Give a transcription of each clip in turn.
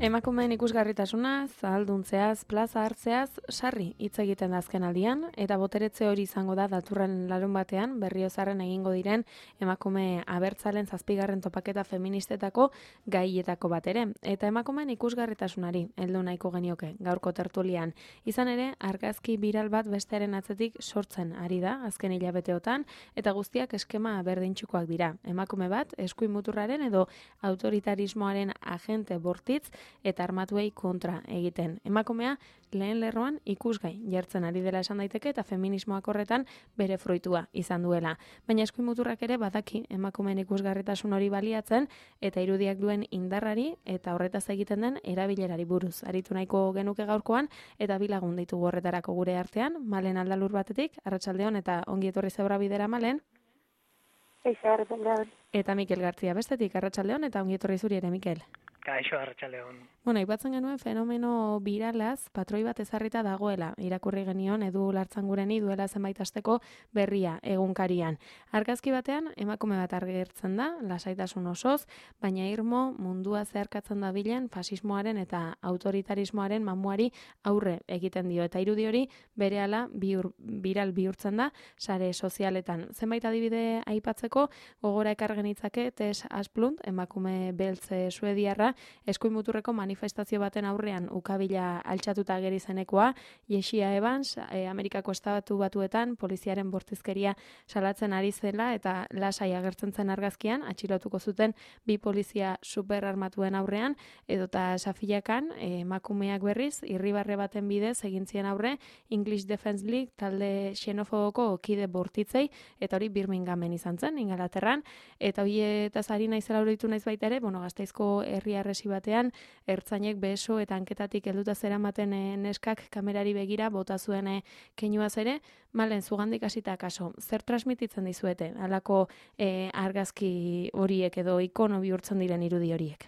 Emakumeen ikusgarritasuna, zahalduntzeaz, plaza hartzeaz, sarri hitz egiten da azken aldian, eta boteretze hori izango da datorren larun batean, Berriozarren egingo diren emakume abertzalen 7. topaketa feministetako gaietako bat ere. Eta emakumeen ikusgarritasunari heldu nahiko genioke gaurko tertulian. Izan ere, argazki biral bat bestearen atzetik sortzen ari da azken hilabeteotan, eta guztiak eskema berdintsukoak dira. Emakume bat, eskuin muturraren edo autoritarismoaren agente bortitz, eta armatuei kontra egiten. Emakumea lehen lerroan ikusgai jartzen ari dela esan daiteke eta feminismoak horretan bere fruitua izan duela. Baina eskuin muturrak ere badaki emakumeen ikusgarritasun hori baliatzen eta irudiak duen indarrari eta horretaz egiten den erabilerari buruz. Aritu nahiko genuke gaurkoan eta bi lagun ditugu horretarako gure artean, Malen Aldalur batetik, arratsaldeon eta ongi etorri Zebra Bidera Malen. Eta Mikel Gartzia bestetik, arratsaldeon eta ongi etorri zuri ere Mikel. Kaixo, arratsaldeon. Bueno, aipatzen genuen fenomeno biralaz, patroi bat ezarrita dagoela. Irakurri genion Edu Lartzangureni duela zenbait asteko berria egunkarian. Argazki batean emakume bat agertzen da, lasaitasun osoz, baina irmo mundua zeharkatzen dabilen fasismoaren eta autoritarismoaren mamuari aurre egiten dio. Eta irudi hori berehala viral bihurtzen da sare sozialetan. Zenbait adibide aipatzeko gogora ekar genitzake Tess Asplund, emakume beltze suediarra, eskuin muturreko manifestazio baten aurrean ukabila altxatuta ageri zenekoa, Yesia Evans, Amerikako Estatu Batuetan poliziaren bortizkeria salatzen ari zela eta lasai agertzen zen argazkian, atxilotuko zuten bi polizia superarmatuen aurrean, edota Safiakan, emakumeak berriz, irribarre baten bidez egin zien aurre, English Defense League talde xenofoboko kide bortitzei, eta hori Birminghamen izan zen, Ingalaterran, eta horietaz ari naizela oroitu naiz baita ere, Gasteizko herri harresi batean, ertzainek beso eta hanketatik helduta zeramaten neskak kamerari begira bota zuen keinuaz ere. Malen, zugandik hasita kaso, zer transmititzen dizuete halako argazki horiek edo ikono bihurtzen diren irudi horiek?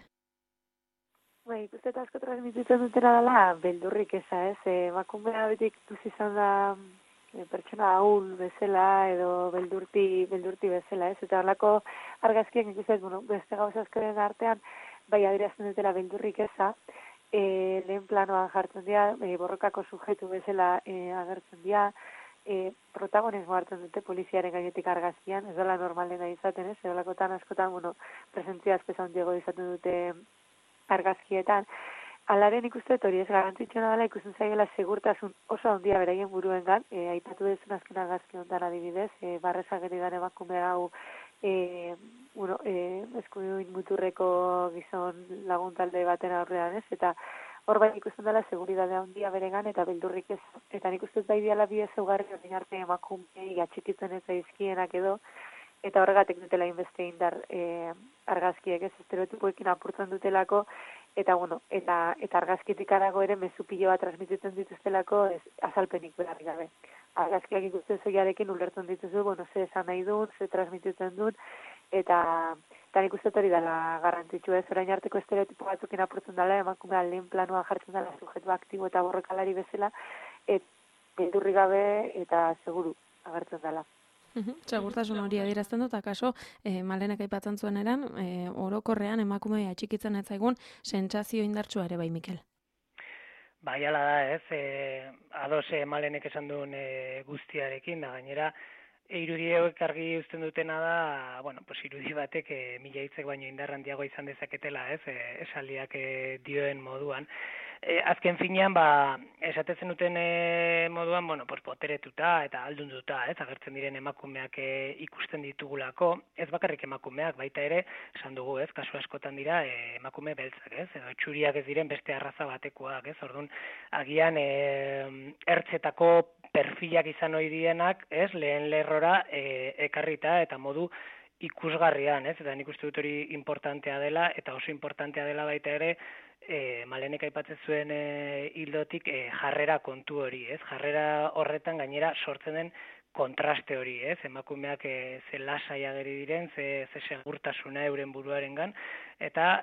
Ikuste eta asko transmititzen dutela dela beldurrik eza, ez? Emakumea betik duz izan da pertsona ahul bezala edo beldurti bezala, ez? Eta halako argazkiak ikusten, beste gauza askoren artean, bai adierazten dutela beldurrik eza, lehen planoan jartzen dira, borrokako sujetu bezala agertzen dira, protagonismo hartzen dute poliziaren gainetik argazkian, ez dela normalena izaten, ez? Edolakotan askotan, presentzia azpezan diego izaten dute argazkietan. Alaren ikuste hori ez garrantzitsuna dela ikusten zaigela segurtasun oso handia beraien buruengan, aipatu dezun azken argazki honetan adibidez, barrezak geridan emakume hau eskuin muturreko gizon lagun talde baten aurrean, ez? Eta hor bai ikusten dela seguridadea handia beregan eta beldurrik ez. Eta nik uste bai diala bide zeugarri horrein arte emakumei atxikitzen ez zaizkienak edo, eta horregatik dutela inbeste indar argazkiek, ez? Estereotipoekin apurtzen dutelako, eta argazkitik arago ere mezu pilo bat transmititzen dituztelako azalpenik beharri gabe. Argazkiak ikusten zoiarekin ulertzen dituzu, ze esan nahi duen, ze transmititzen duen, eta nik uste hori dela garrantzitsu ez, orain arteko estereotipo batzukin apurtzen dela, emakumea lehen planoan jartzen dela sujetu aktibo eta borrokalari bezala, beldurri gabe eta seguru agertzen dela. Segurtasun hori adierazten dut, akaso Malenek aipatzen zuen eran, orokorrean emakumea atxikitzen ez zaigun sentsazio indartsua ere bai, Mikel. Bai, ala da, ez, ados Malenek esan duen guztiarekin, da gainera, irudiek argi uzten dutena da, irudi batek mila hitzek baino indar handiago izan dezaketela, ez, esaldiak dioen moduan. Azken finean, esatezen duten moduan, boteretuta eta aldunduta, ez, agertzen diren emakumeak ikusten ditugulako, ez bakarrik emakumeak, baita ere, esan dugu, ez, kasu askotan dira emakume beltzak, ez, edo txuriak ez diren beste arraza batekoak, ez, orduan, agian ertzetako perfilak izan ohi dienak, ez, lehen lerrora ekarrita eta modu ikusgarrian, ez, eta nik uste dut hori importantea dela, eta oso importantea dela baita ere, Malenek aipatzen zuen hildotik jarrera kontu hori, ez? Jarrera horretan gainera sortzen den kontraste hori, ez? Emakumeak ze lasai ageri diren, ze segurtasuna euren buruarengan, eta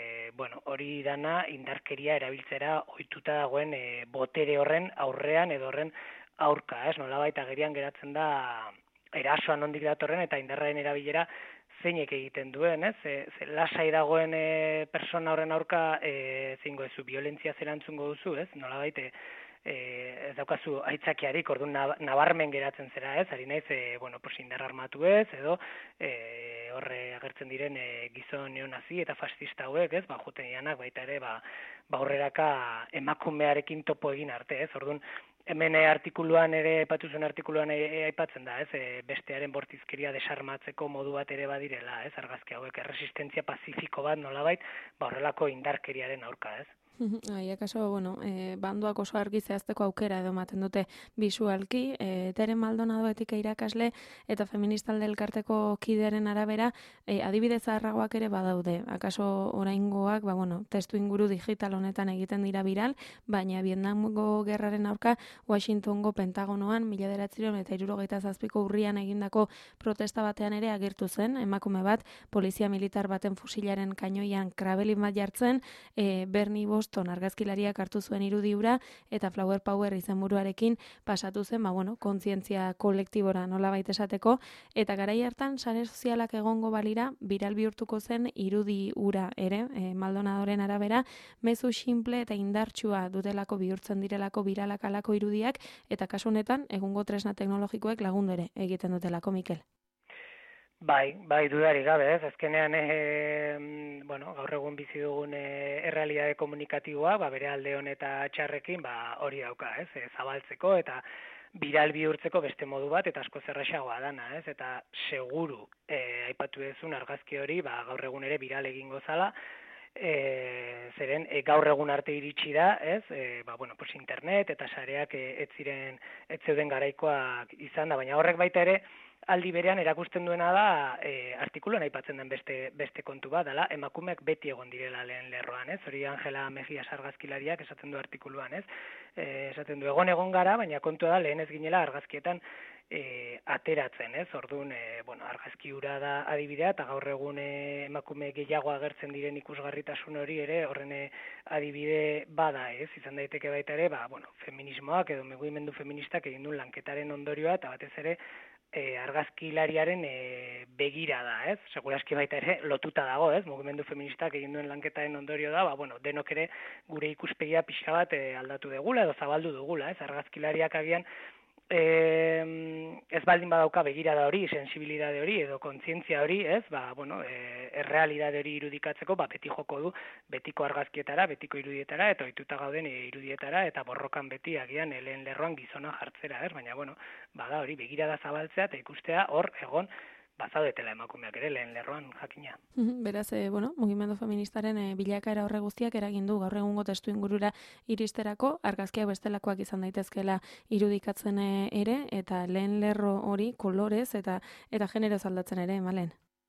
hori dana indarkeria erabiltzera ohituta dagoen botere horren aurrean edo horren aurka, ez? Nolabait agerian geratzen da erasoan nondik datorren eta indarraren erabilera zeinek egiten duen, ez? Ze lasai dagoen persona horren aurka zingo ezu violentzia zerantzungo duzu, ez? Nolabait ez daukazu aitzakiarik, orduan nabarmen geratzen zera, ez? Ari naiz, pues indar armatu ez, edo horre agertzen diren gizon neonazi eta fascista hauek, ez? Joten dianak baita ere, aurreraka emakumearekin topo egin arte, ez? Orduan, hemen artikuluan ere, aipatuzuen artikuluan aipatzen da, ez? Bestearen bortizkeria desarmatzeko modu bat ere badirela, ez? Argazki hauek erresistentzia pazifiko bat nolabait, horrelako indarkeriaren aurka, ez? Akaso, banduak oso argi zehazteko aukera edo ematen dute bisualki, Tere Maldonado etika irakasle eta feministalde elkarteko kidearen arabera, adibide zaharragoak ere badaude. Akaso oraingoak, testu inguru digital honetan egiten dira viral, baina Vietnamgo gerraren aurka Washingtongo Pentagonoan 1967ko urrian egindako protesta batean ere agertu zen, emakume bat polizia militar baten fusilaren kainoian krabelin bat jartzen, Bernie Boston argazkilariak hartu zuen irudi hura eta Flower Power izenburuarekin pasatu zen, kontzientzia kolektibora nolabait esateko, eta garai hartan sare sozialak egongo balira viral bihurtuko zen irudi hura ere, Maldonadoren arabera, mezu simple eta indartsua dutelako bihurtzen direlako viralak alako irudiak, eta kasu honetan egungo tresna teknologikoek lagundu ere egiten dutelako, Mikel. Bai, dudarik gabe, ez? Azkenean, gaur egun bizi dugun errealitate komunikatiboa, bere alde hon eta txarrekin, hori dauka, ez? Zabaltzeko eta viral bihurtzeko beste modu bat, eta asko zerraxagoa dana, ez? Eta seguru, aipatu duzun argazki hori, gaur egun ere viral egingo zala, zeren gaur egun arte iritsi da, ez? Pues internet eta sareak ez zeuden garaikoak izan da, baina horrek baita ere, aldi berean erakusten duena da artikuluan aipatzen den beste kontu bat, dela emakumeak beti egon direla lehen lerroan, ez? Hori Angela Mejias argazkilariak esaten du artikuluan, ez? Esaten du egon gara, baina kontua da lehen ez ginela argazkietan ateratzen, ez? Orduan, argazki hura da adibidea, eta gaur egun emakume gehiago agertzen diren ikusgarritasun hori ere, horren adibide bada, ez? Izan daiteke baita ere, feminismoak edo mugimendu feministak egin duen lanketaren ondorioa, eta batez ere, argazkilariaren begirada, ez? Segurazki baita ere lotuta dago, ez? Mugimendu feministak egin duen lanketaren ondorio da, denok ere gure ikuspegia pixka bat aldatu dugula edo zabaldu dugula, ez? Argazkilariak agian ez baldin badauka begirada hori, sensibilidade hori edo kontzientzia hori, ez? Errealidade hori irudikatzeko, beti joko du betiko argazkietara, betiko irudietara eta ohituta gauden irudietara eta borrokan beti agian lehen lerroan gizona jartzera, ez? Baina bada hori begirada zabaltzea eta ikustea hor egon bazaudetela emakumeak ere lehen lerroan jakina. Beraz, mugimendu feministaren bilakaera horre guztiak eragin du gaur egungo testu ingurura iristerako, argazkiak bestelakoak izan daitezkeela irudikatzen ere, eta lehen lerro hori kolorez eta generoz aldatzen ere, Malen?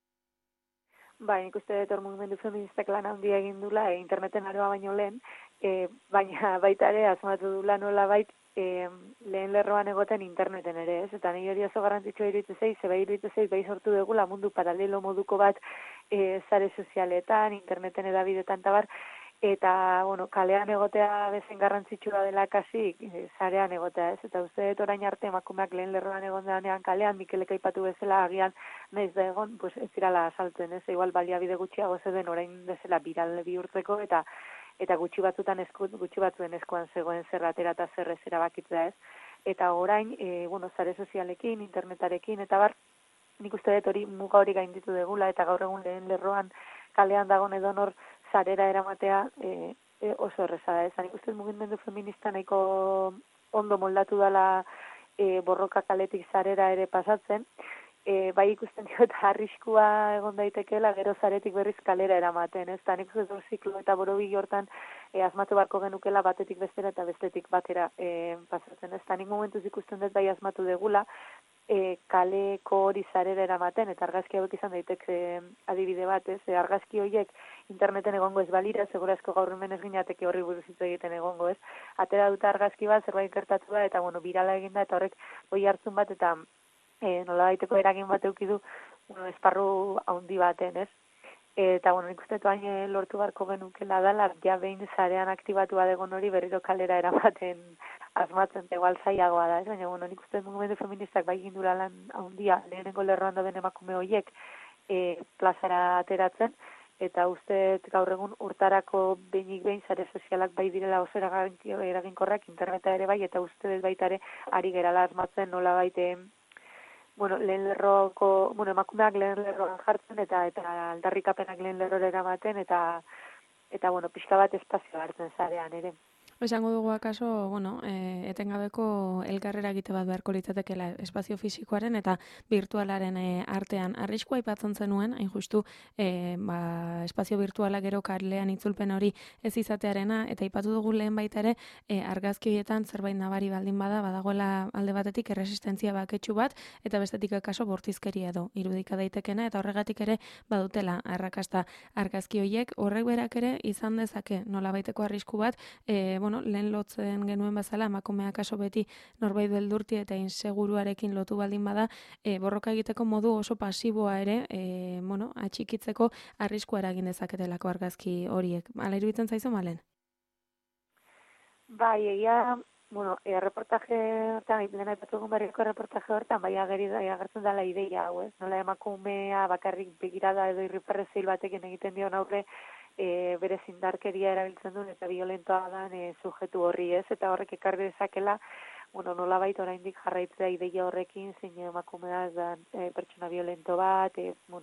Bai, nik uste dut mugimendu feministak lan handia egin dula, interneten aroa baino lehen, baina baita ere asmatu dula nola lehen lerroan egoten interneten ere, ez? Eta nire hori oso garrantzitsua iruditzen zait, bai sortu dugula mundu paralelo moduko bat sare sozialetan, interneten edabidetan tabar, eta, kalean egotea bezen garrantzitsua dela kasi sarean egotea, ez? Eta uste dut orain arte emakumeak lehen lerroan egon denean kalean, Mikelek aipatu bezala agian naiz da egon, pues ez zirala asaltzen, ez? Igual baliabide gutxiago zeuden orain bezala viral bihurtzeko eta gutxi batzuen eskuan zegoen zer atera eta zer ez erabakitzea, ez? Eta orain, sare sozialekin, internetarekin, eta nik uste dut hori muga hori gainditu degula, eta gaur egun lehen lerroan kalean dagoen edonor sarera eramatea oso erreza da, ez? Nik uste mugimendu feminista nahiko ondo moldatu dela borroka kaletik sarera ere pasatzen, bai ikusten diot arriskua egon daitekeela gero zaretik berriz kalera eramaten, ez? Nik uste dut ziklo eta borobil hortan asmatu barko genukela batetik bestera eta bestetik batera pasatzen, ez? Nik momentuz ikusten dut bai asmatu degula kaleko hori zarera eramaten, eta argazki hauek izan daiteke adibide bat, ez? Argazki horiek interneten egongo ez balira, segurazko gaur hemen ez ginateke horri buruz hitz egiten egongo, ez? Atera dute argazki bat, zerbait gertatu da, eta birala eginda, eta horrek hori hartzun bat, eta nola baiteko eragin bat eduki du esparru handi baten, ez? Eta, nik uste hain lortu barko genukela dela, ja behin zarean aktibatu badegon hori berriro kalera eramaten asmatzen igual zailagoa da, ez? Baina, nik uste mugimendu feministak bai gindula lan handia lehenengo lerroan dauden emakume horiek plazara ateratzen, eta uste gaur egun urtarako behinik behin sare sozialak bai direla oso eraginkorrak, interneta ere bai, eta uste dut baita ere ari gerala asmatzen nola baite, lehen lerroko, emakumeak lehen lerroan jartzen, eta aldarrikapenak lehen lerrora eramaten, eta pixka bat espazioa hartzen zarean ere. Esango dugu akaso, etengabeko elkarrera egite bat beharko litzatekeela espazio fisikoaren eta virtualaren artean. Arriskua aipatzen zenuen, hain justu, espazio virtuala gero karlean itzulpen hori ez izatearena, eta aipatu dugu lehen baita ere, argazkietan zerbait nabari baldin badagoela alde batetik erresistentzia baketsu bat, eta bestetik akaso bortizkeria edo irudika daitekena, eta horregatik ere badutela arrakasta argazki horiek, horrek berak ere izan dezake nolabaiteko arrisku bat, lehen lotzen genuen bezala, emakumeak kaso beti norbait beldurti eta inseguruarekin lotu baldin bada, borroka egiteko modu oso pasiboa ere, atxikitzeko arriskua eragin dezaketelako argazki horiek. Hala iruditzen zaizu, Malen? Bai, egia, reportaje hortan, lehen aipatu egun berriko reportaje hortan, bai agertzen dela ideia hau, ez? Nola emakumea bakarrik begirada edo irriparre zeil batekin egiten dion aurre, bere zindarkeria erabiltzen duen eta violentoa dan sujetu horri, ez? Eta horrek ekarri dezakela, nolabait oraindik jarraitzea ideia horrekin, zein emakumea ez da pertsona violento bat,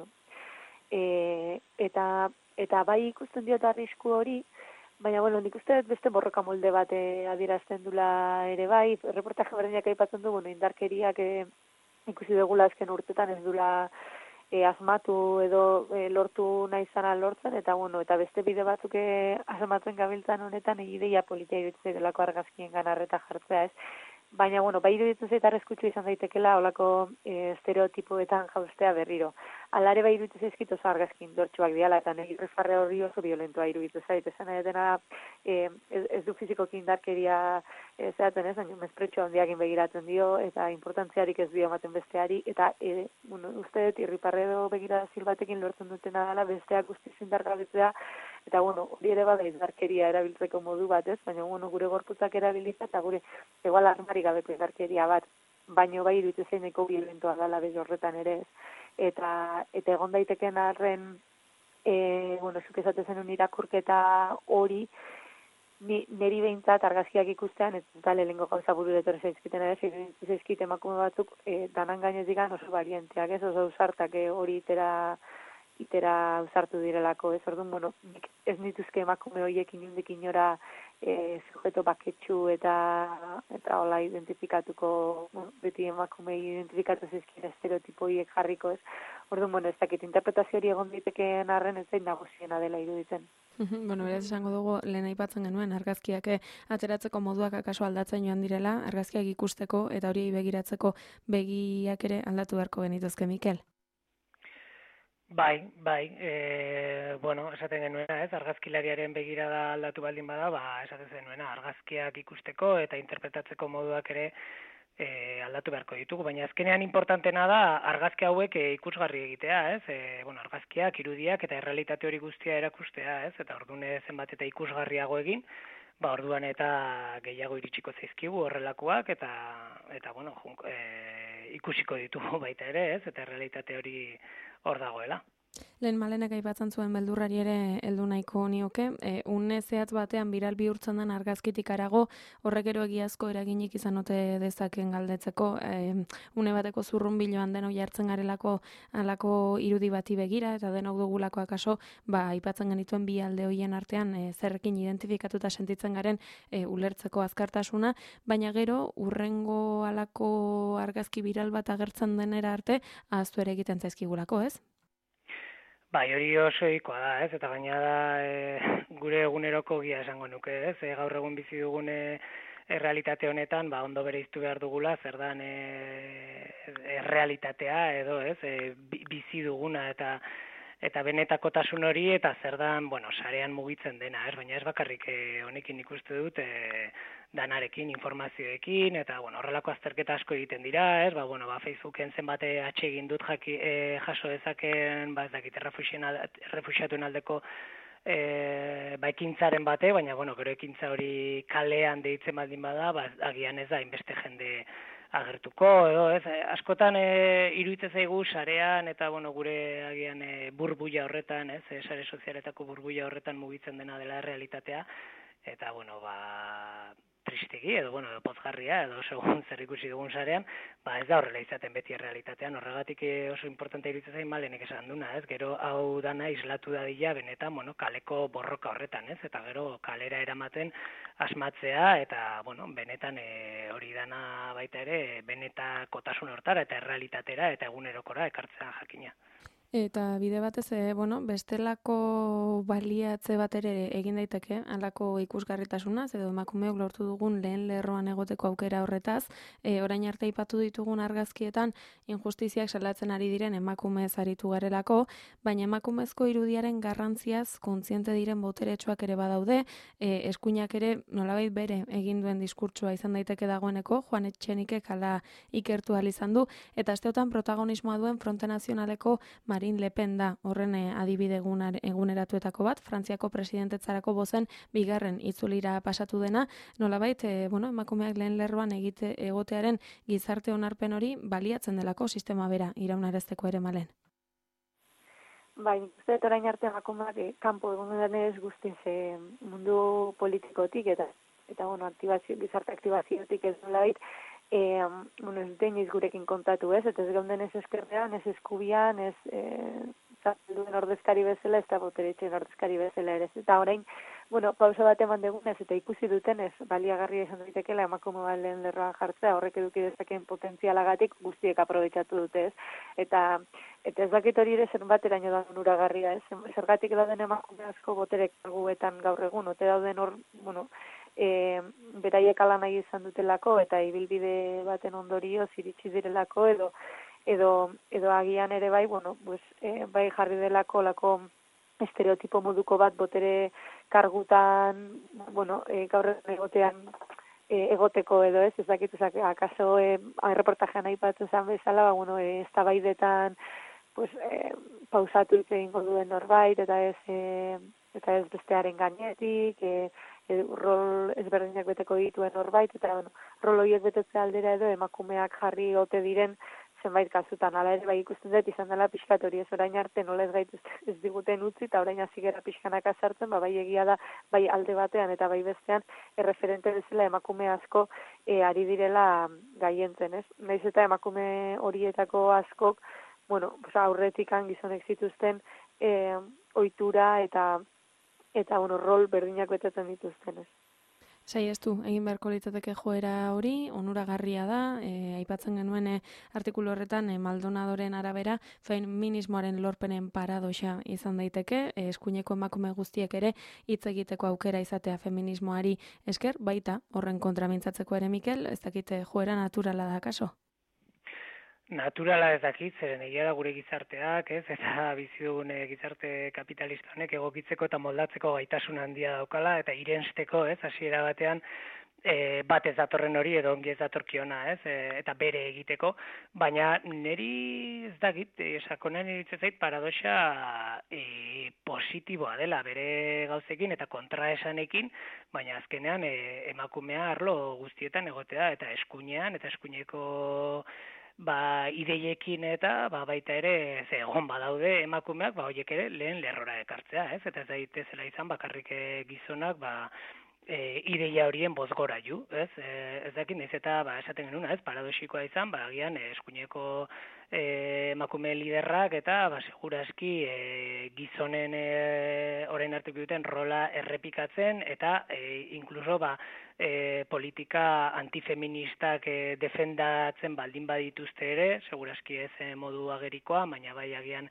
eta bai ikusten diot arrisku hori, baina, nik uste beste borroka molde bat adierazten dula ere bai, reportaje berdinak aipatzen du, indarkeriak ikusi dugula azken urtetan ez dula asmatu edo lortu nahi zana lortzen, eta beste bide batzuk asmatzen gabiltzan honetan ideia politia iruditzen delako argazkien ganarreta jartzea, ez? Baina, bai iruditzen zait arreskutsu izan daitekela olako estereotipoetan jaustea berriro. Alare bai iruditzen zaizkit oso argazkin dortxuak diala, eta nire irrifarre hori oso violentoa iruditzen zait. Esan dena ez du fizikoki indarkeria zehatzen ez, baina mespretxo handiakin begiratzen dio, eta importantziarik ez dio ematen besteari, eta uste dut irriparre edo begirazil batekin lortzen dutena dela besteak guztiz indargabetzea, eta hori ere bada indarkeria erabiltzeko modu bat ez, baina gure gorputzak erabilitza, eta gure igual armari gabeko indarkeria bat, baino bai iruditzen zeineko violentoa dela bez horretan ere ez. Eta egon daiteken arren, zuk esaten zenun irakurketa hori, niri behintzat argazkiak ikustean, ez da lehenengo gauza bururetor zaizkiten ere, zaizkit emakume batzuk, danan gainez digan oso varianteak, ez oso usartak hori itera usartu direlako, ez orduan, ez nituzke emakume horiek inundik inora sujeto baketsu eta hola identifikatuko, beti emakume identifikatu zizkira estereotipo horiek jarriko, ez. Orduan, ez dakit, interpretazio hori egon ditekeen arren ez zain nagusiena dela iruditzen. Beraz esango dugu, lehen aipatzen genuen, argazkiak ateratzeko moduak akaso aldatzen joan direla, argazkiak ikusteko eta hori begiratzeko begiak ere aldatu beharko genituzke, Mikel. Bai, esaten genuena, ez, argazkilariaren begirada aldatu baldin bada, esaten genuena, argazkiak ikusteko eta interpretatzeko moduak ere aldatu beharko ditugu, baina azkenean importantena da argazki hauek ikusgarri egitea, ez, argazkiak, irudiak eta errealitate hori guztia erakustea, ez, eta orduan zenbat eta ikusgarriago egin, orduan eta gehiago iritsiko zaizkigu horrelakoak, eta ikusiko ditugu baita ere, ez, eta errealitate hori hor dagoela. Lehen Malenek aipatzen zuen beldurrari ere heldu nahiko nioke, une zehatz batean biral bihurtzen den argazkitik harago, horrek ero egiazko eraginik izan ote dezaken galdetzeko, une bateko zurrunbiloan denok jartzen garelako alako irudi bati begira, eta denok dugulako akaso, aipatzen genituen bi alde hoien artean zerrekin identifikatuta sentitzen garen ulertzeko azkartasuna, baina gero urrengo alako argazki biral bat agertzen denera arte, ahaztu ere egiten zaizkigulako, ez? Bai, hori oso ohikoa da, ez? Eta gaina da gure eguneroko gia esango nuke, ez? Gaur egun bizi dugun errealitate honetan, ondo bereiztu behar dugula, zer dan errealitatea edo, ez? Bizi duguna eta benetakotasun hori eta zer dan, sarean mugitzen dena, ez? Baina ez bakarrik honekin ikuste dut danarekin, informazioekin, eta horrelako azterketa asko egiten dira, ez? Facebooken zenbat atsegin dut jaso dezaken, ez dakit, errefuxiatuen aldeko ekintzaren bate, baina gero ekintza hori kalean deitzen baldin bada, agian ez da, inbeste jende agertuko, edo ez, askotan iruditzen zaigu sarean eta bueno, gure agian burbuila horretan, ez, sare sozialetako burbuila horretan mugitzen dena dela realitatea, eta bueno, tristegi edo bueno, pozgarria edo segun zer ikusi dugun sarean, ez da horrela izaten beti errealitatean. Horregatik oso importante iruditzen zait Malenek esan duna, ez? Gero hau dana islatu dadila benetan, bueno, kaleko borroka horretan, ez? Eta gero kalera eramaten asmatzea eta bueno, benetan hori dana baita ere benetakotasun hortara eta errealitatera eta egunerokora ekartzea jakina. Eta bide batez, bestelako baliatze bat ere egin daiteke, halako ikusgarritasunaz, edo emakumeok lortu dugun lehen lerroan egoteko aukera horretaz, orain arte aipatu ditugun argazkietan injustiziak salatzen ari diren emakumez aritu garelako, baina emakumezko irudiaren garrantziaz kontziente diren boteretsuak ere badaude, eskuinak ere nolabait bere egin duen diskurtsoa izan daiteke dagoeneko, Juan Etxenikek hala ikertu ahal izan du, eta asteotan protagonismoa duen Fronte Nazionaleko Marine Le Pen da horren adibide eguneratuetako bat, Frantziako presidentetzarako bozen bigarren itzulira pasatu dena, nolabait, emakumeak lehen lerroan egotearen gizarte onarpen hori baliatzen delako sistema bera iraunarezteko ere Malen. Bai, uste orain arte emakumeak kanpo egon denez guztiz mundu politikotik eta bueno, gizarte aktibaziotik ez nolabait, ez deniz gurekin kontatu ez, eta ez gaunden ez eskerrean, ez eskubian, ez duen ordezkari bezala, ez da boteretxen ordezkari bezala ere. Eta orain, bueno, pausa bat eman dugunez, eta ikusi dutenez, baliagarria izan daitekeela emakume bat lehen lerroan jartzea, horrek eduki dezakeen potentzialagatik guztiek aprobetxatu dute ez. Eta ez dakit hori ere zenbateraino da onuragarria ez. Zergatik dauden emakume asko boterek karguetan gaur egun, ote dauden hor, bueno, beraiek ala nahi izan dutelako eta ibilbide baten ondorioz iritsi direlako edo agian ere bai, bueno, pues, bai jarri delako lako estereotipo moduko bat botere kargutan, bueno, gaur egotean egoteko edo ez dakit, akaso reportajean aipatu zen bezala, bueno, eztabaidetan pues, pausatu egingo duen norbait eta ez bestearen gainetik, rol ezberdinak beteko dituen norbait, eta bueno, rol horiek betetze aldera edo emakumeak jarri ote diren zenbait kasutan. Hala ere, bai ikusten dut izan dela pixkat hori ez orain arte nola ez diguten utzi, eta orain hasi gara pixkanaka sartzen, bai egia da, bai alde batean eta bai bestean, erreferente bezala emakume asko ari direla gaientzen, ez? Naiz eta emakume horietako askok, bueno, aurretikan gizonek zituzten ohitura eta bueno, rol berdinak betetzen dituztenez. Saiestu, egin beharko litzateke joera hori, onuragarria da, aipatzen genuen artikulu horretan Maldonadoren arabera, feminismoaren lorpenen paradoxa izan daiteke, eskuineko emakume guztiek ere hitz egiteko aukera izatea feminismoari esker, baita horren kontra mintzatzeko ere Mikel, ez dakite joera naturala da kaso? Naturala ez dakit, zeren egia da gure gizarteak, ez, eta bizi dugun gizarte kapitalista honek egokitzeko eta moldatzeko gaitasun handia daukala, eta irensteko, ez, hasiera batean, bat ez datorren hori edo ongi ez datorkiona, ez, eta bere egiteko, baina niri ez dakit, sakonean iritzen zait paradoxa positiboa dela bere gauzekin eta kontraesanekin, baina azkenean emakumea arlo guztietan egotea eta eskuinean eta eskuineko ideiekin eta baita ere egon badaude emakumeak horiek ere lehen lerrora ekartzea, ez? Eta ez daitezela izan bakarrik gizonak ideia horien bozgorailu, ez? Ez dakit naiz eta esaten genuna, ez? Paradoxikoa izan, agian eskuineko emakume liderrak eta segurazki gizonen orain arteko duten rola errepikatzen eta inkluso politika antifeministak defendatzen baldin badituzte ere, segurazki ez modu agerikoa, baina bai agian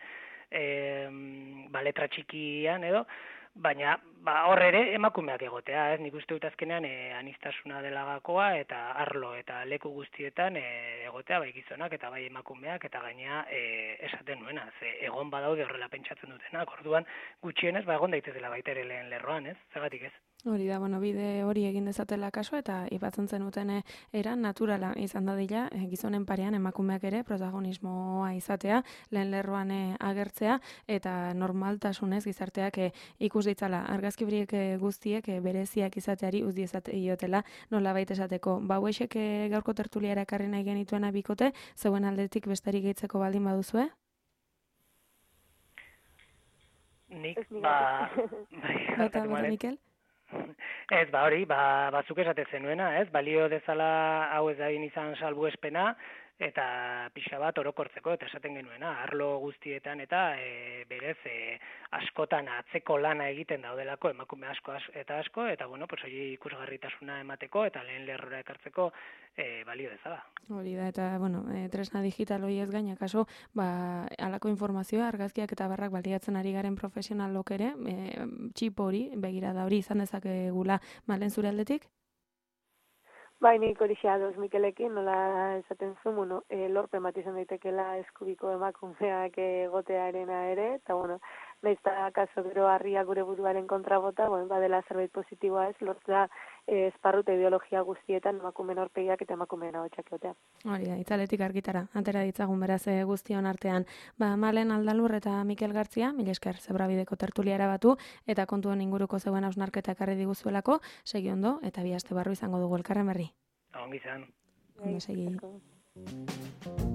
letra txikian edo, baina hor ere emakumeak egotea, ez? Nik uste dut azkenean aniztasuna dela gakoa eta arlo eta leku guztietan egotea bai gizonak eta bai emakumeak eta gainea esaten nuena, egon badaude horrela pentsatzen dutenak, orduan gutxienez egon daitezela baita ere lehen lerroan, ez? Zergatik ez? Hori da, bide hori egin dezatela kaso eta ipatzen zenuten eran naturala izan dadila gizonen parean emakumeak ere protagonismoa izatea, lehen lerroan agertzea eta normaltasunez gizarteak ikus ditzala argazki argazki guztiek bereziak izateari uz diezaiotela nolabait esateko. Ba, hauexek gaurko tertuliara ekarri nahi genituena bikote, zeuen aldetik besterik gehitzeko baldin baduzue? Nik, bai, Bata, Mikel? Ez, hori, batzuk esate zenuena, ez? Balio dezala hau ez dain izan salbuespena, eta pixa bat orokortzeko, eta esaten genuena, arlo guztietan eta berez askotan atzeko lana egiten daudelako emakume asko eta bueno, pues hori ikusgarritasuna emateko eta lehen lerrora ekartzeko balio dezala. Hori da, eta, bueno, tresna digital hori ez gaina, kaso, halako informazioa, argazkiak eta barrak baliatzen ari garen profesionalok ere, txip hori, begirada hori izan dezakegula, Malen, zure aldetik? Bai, nik hori xeadoz Mikelekin, nola esaten zuen, lorpen bat izan daitekela eskubiko emakumeak egotearena ere, eta, bueno, nahiz eta kaso gero harria gure buruaren kontra bota, bueno, badela zerbait positiboa ez, lortzea esparru eta ideologia guztietan emakumeen aurpegiak eta emakumeen ahotsak egotea. Hori da, itzaletik argitara, atera ditzagun beraz guztion artean. Ba, Malen Aldalur eta Mikel Gartzia, mila esker Zebrabideko tertuliara batu, eta kontuen inguruko zeuen hausnarketa ekarri diguzuelako, segi ondo, eta bi aste barru izango dugu elkarren berri. Ongi izan. Ondo segi.